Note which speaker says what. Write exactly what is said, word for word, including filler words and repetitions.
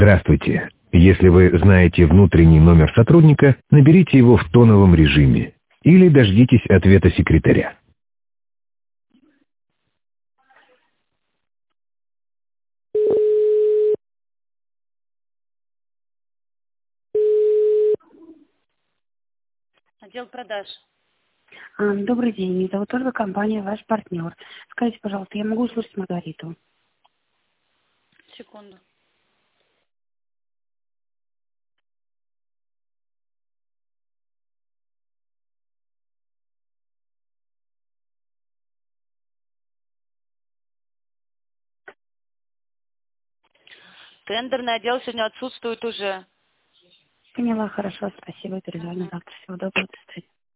Speaker 1: Здравствуйте. Если вы знаете внутренний номер сотрудника, наберите его в тоновом режиме или дождитесь ответа секретаря.
Speaker 2: Отдел продаж.
Speaker 3: А, Добрый день, меня зовут Ольга, компания «Ваш партнер». Скажите, пожалуйста, я могу услышать Маргариту?
Speaker 2: Секунду. Тендерный отдел сегодня отсутствует уже.
Speaker 3: Поняла, хорошо, спасибо, перезвоню завтра. Всего доброго, до свидания.